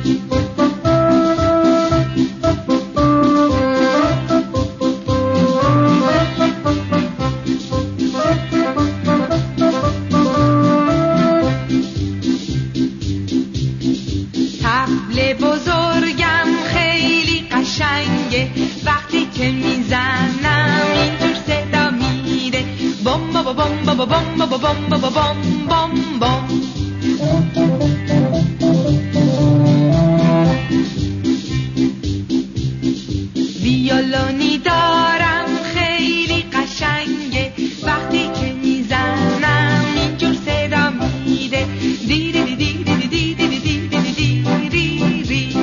ویولونی دارم خیلی قشنگه، وقتی که میزنم اینجور صدا میده، دی دی دی دی دی دی دی دی دی دی ری ری.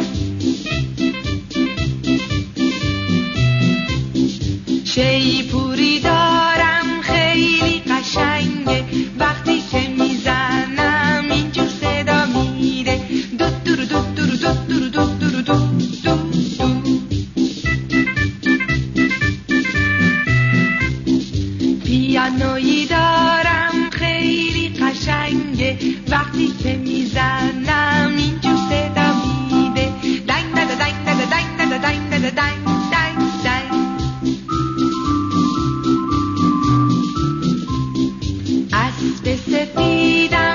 شیپوری دارم خیلی قشنگه، وقتی که میزنم اینجور صدا میده، دو دو دو دو دو دو دو دو دو. پیانویی دارم خیلی قشنگه، وقتی که میزنم اینجور صدا میده، دنگ دنگ دنگ دنگ دنگ دنگ دنگ دنگ دنگ. اسب سفیدم